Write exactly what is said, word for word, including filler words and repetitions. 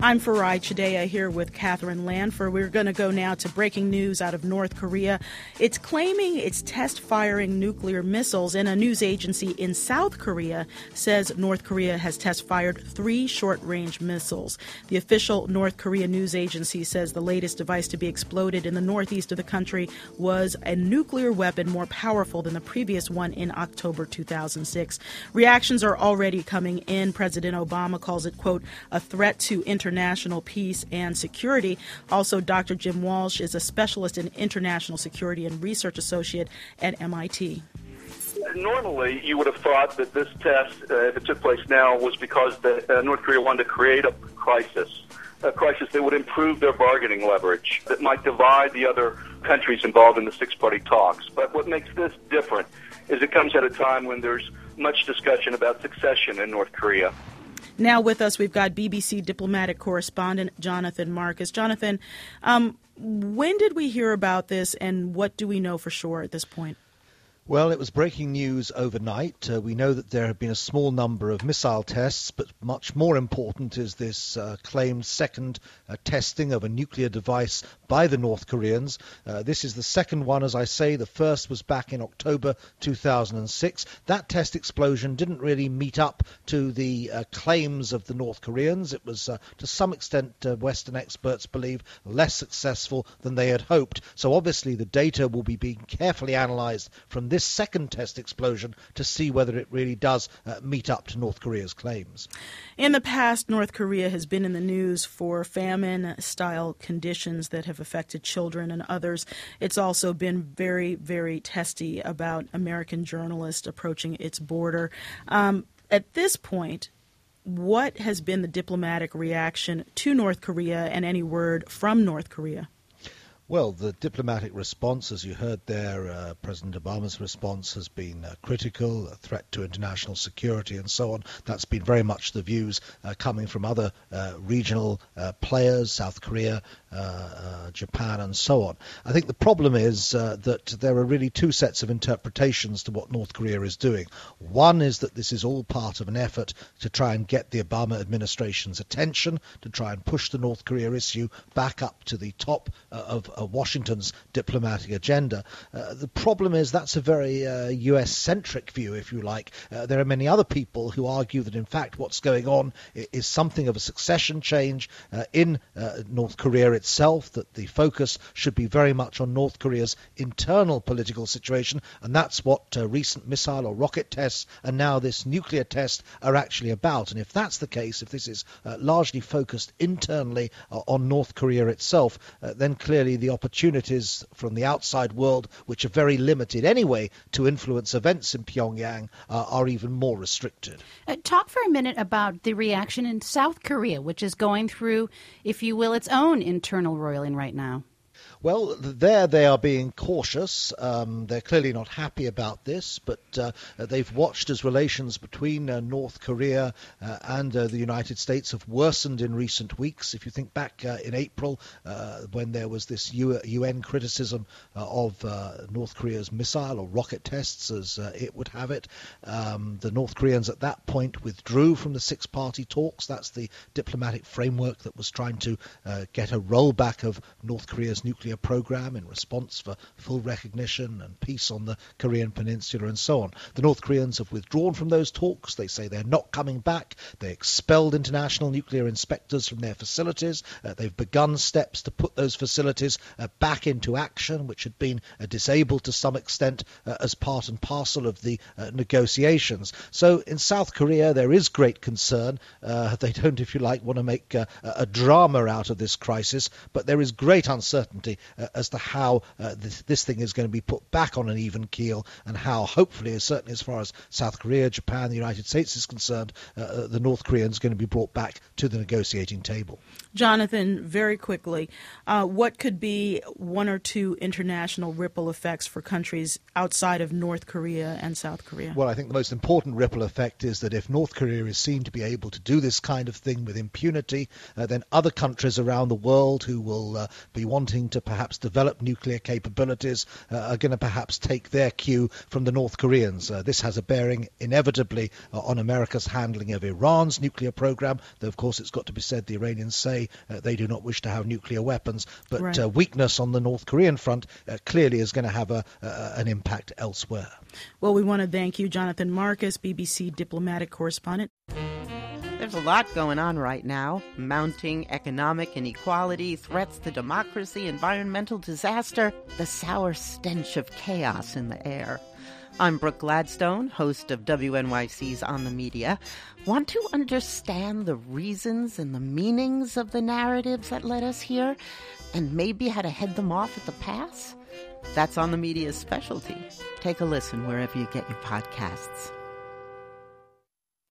I'm Farai Chideya here with Catherine Lanfer. We're going to go now to breaking news out of North Korea. It's claiming it's test-firing nuclear missiles, and a news agency in South Korea says North Korea has test-fired three short-range missiles. The official North Korea news agency says the latest device to be exploded in the northeast of the country was a nuclear weapon more powerful than the previous one in October two thousand six. Reactions are already coming in. President Obama calls it, quote, a threat to international International peace and security. Also, Doctor Jim Walsh is a specialist in international security and research associate at M I T. Normally, you would have thought that this test, uh, if it took place now, was because the, uh, North Korea wanted to create a crisis, a crisis that would improve their bargaining leverage, that might divide the other countries involved in the six-party talks. But what makes this different is it comes at a time when there's much discussion about succession in North Korea. Now with us, we've got B B C diplomatic correspondent Jonathan Marcus. Jonathan, um, when did we hear about this, and what do we know for sure at this point? Well, it was breaking news overnight. Uh, we know that there have been a small number of missile tests, but much more important is this uh, claimed second uh, testing of a nuclear device by the North Koreans. Uh, this is the second one, as I say. The first was back in October two thousand six. That test explosion didn't really meet up to the uh, claims of the North Koreans. It was, uh, to some extent, uh, Western experts believe, less successful than they had hoped. So obviously the data will be being carefully analysed from this second test explosion to see whether it really does uh, meet up to North Korea's claims. In the past, North Korea has been in the news for famine-style conditions that have affected children and others. It's also been very, very testy about American journalists approaching its border. Um, at this point, what has been the diplomatic reaction to North Korea, and any word from North Korea? Well, the diplomatic response, as you heard there, uh, President Obama's response has been uh, critical, a threat to international security and so on. That's been very much the views uh, coming from other uh, regional uh, players, South Korea, uh, uh, Japan and so on. I think the problem is uh, that there are really two sets of interpretations to what North Korea is doing. One is that this is all part of an effort to try and get the Obama administration's attention, to try and push the North Korea issue back up to the top uh, of Uh, Washington's diplomatic agenda. Uh, the problem is that's a very uh, U S-centric view, if you like. Uh, there are many other people who argue that, in fact, what's going on is something of a succession change uh, in uh, North Korea itself, that the focus should be very much on North Korea's internal political situation, and that's what uh, recent missile or rocket tests and now this nuclear test are actually about. And if that's the case, if this is uh, largely focused internally uh, on North Korea itself, uh, then clearly the opportunities from the outside world, which are very limited anyway to influence events in Pyongyang, uh, are even more restricted. Uh, talk for a minute about the reaction in South Korea, which is going through, if you will, its own internal roiling right now. Well, there they are being cautious. Um, they're clearly not happy about this, but uh, they've watched as relations between uh, North Korea uh, and uh, the United States have worsened in recent weeks. If you think back uh, in April, uh, when there was this U- UN criticism uh, of uh, North Korea's missile or rocket tests, as uh, it would have it, um, the North Koreans at that point withdrew from the six-party talks. That's the diplomatic framework that was trying to uh, get a rollback of North Korea's nuclear program in response for full recognition and peace on the Korean Peninsula and so on. The North Koreans have withdrawn from those talks. They say they're not coming back. They expelled international nuclear inspectors from their facilities. Uh, they've begun steps to put those facilities uh, back into action, which had been uh, disabled to some extent uh, as part and parcel of the uh, negotiations. So in South Korea there is great concern. Uh, they don't, if you like, want to make uh, a drama out of this crisis, but there is great uncertainty Uh, as to how uh, this, this thing is going to be put back on an even keel, and how, hopefully, certainly as far as South Korea, Japan, the United States is concerned, uh, the North Koreans are going to be brought back to the negotiating table. Jonathan, very quickly, uh, what could be one or two international ripple effects for countries outside of North Korea and South Korea? Well, I think the most important ripple effect is that if North Korea is seen to be able to do this kind of thing with impunity, uh, then other countries around the world who will uh, be wanting to perhaps develop nuclear capabilities uh, are going to perhaps take their cue from the North Koreans. Uh, this has a bearing inevitably uh, on America's handling of Iran's nuclear program, though of course it's got to be said the Iranians say uh, they do not wish to have nuclear weapons, but right. uh, weakness on the North Korean front uh, clearly is going to have a, uh, an impact elsewhere. Well, we want to thank you, Jonathan Marcus, B B C diplomatic correspondent. There's a lot going on right now. Mounting economic inequality, threats to democracy, environmental disaster, the sour stench of chaos in the air. I'm Brooke Gladstone, host of W N Y C's On the Media. Want to understand the reasons and the meanings of the narratives that led us here, and maybe how to head them off at the pass? That's On the Media's specialty. Take a listen wherever you get your podcasts.